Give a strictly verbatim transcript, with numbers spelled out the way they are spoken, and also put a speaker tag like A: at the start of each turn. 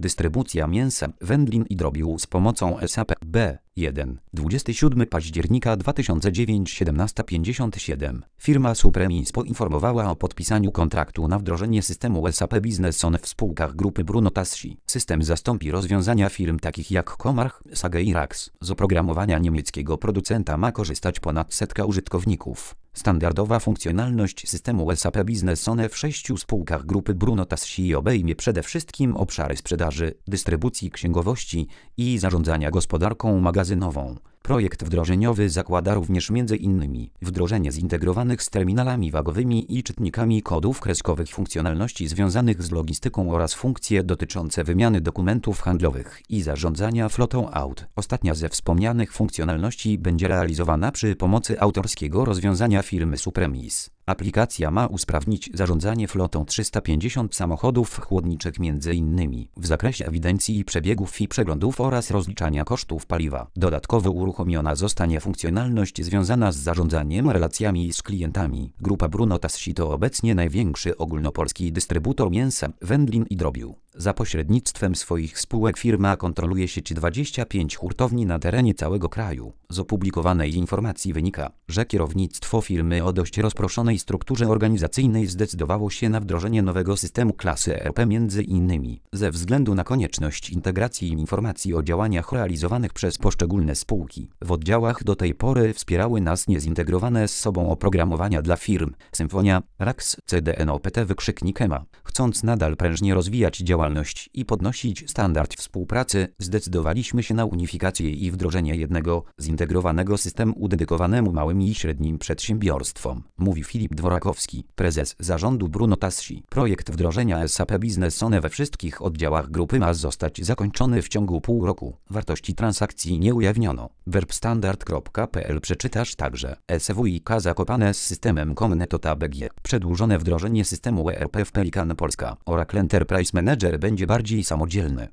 A: Dystrybucja mięsa, wędlin i drobiu z pomocą S A P B jeden. dwudziestego siódmego października dwa tysiące dziewiątego, siedemnasta pięćdziesiąt siedem. Firma Supremis poinformowała o podpisaniu kontraktu na wdrożenie systemu S A P Business One w spółkach grupy Bruno Tassi. System zastąpi rozwiązania firm takich jak Comarch, Sage i Rax. Z oprogramowania niemieckiego producenta ma korzystać ponad setka użytkowników. Standardowa funkcjonalność systemu S A P Business One w sześciu spółkach grupy Bruno Tassi obejmie przede wszystkim obszary sprzedaży, dystrybucji, księgowości i zarządzania gospodarką magazynową. Projekt wdrożeniowy zakłada również między innymi wdrożenie zintegrowanych z terminalami wagowymi i czytnikami kodów kreskowych funkcjonalności związanych z logistyką oraz funkcje dotyczące wymiany dokumentów handlowych i zarządzania flotą aut. Ostatnia ze wspomnianych funkcjonalności będzie realizowana przy pomocy autorskiego rozwiązania firmy Supremis. Aplikacja ma usprawnić zarządzanie flotą trzysta pięćdziesiąt samochodów chłodniczych między innymi w zakresie ewidencji przebiegów i przeglądów oraz rozliczania kosztów paliwa. Dodatkowo uruchomiona zostanie funkcjonalność związana z zarządzaniem relacjami z klientami. Grupa Bruno Tassi to obecnie największy ogólnopolski dystrybutor mięsa, wędlin i drobiu. Za pośrednictwem swoich spółek firma kontroluje sieć dwudziestu pięciu hurtowni na terenie całego kraju. Z opublikowanej informacji wynika, że kierownictwo firmy o dość rozproszonej strukturze organizacyjnej zdecydowało się na wdrożenie nowego systemu klasy E R P między innymi ze względu na konieczność integracji informacji o działaniach realizowanych przez poszczególne spółki. W oddziałach do tej pory wspierały nas niezintegrowane z sobą oprogramowania dla firm Symfonia, Rax, C D N O P T wykrzyknik E M A. Chcąc nadal prężnie rozwijać działalność i podnosić standard współpracy, zdecydowaliśmy się na unifikację i wdrożenie jednego zintegrowanego systemu dedykowanemu małym i średnim przedsiębiorstwom, mówi Filip Dworakowski, prezes zarządu Bruno Tassi. Projekt wdrożenia S A P Business One we wszystkich oddziałach grupy ma zostać zakończony w ciągu pół roku. Wartości transakcji nie ujawniono. werbstandard kropka p l przeczytasz także S W I K Zakopane z systemem Comneto B G. Przedłużone wdrożenie systemu E R P w Pelican Polska. Oracle Enterprise Manager będzie bardziej samodzielny.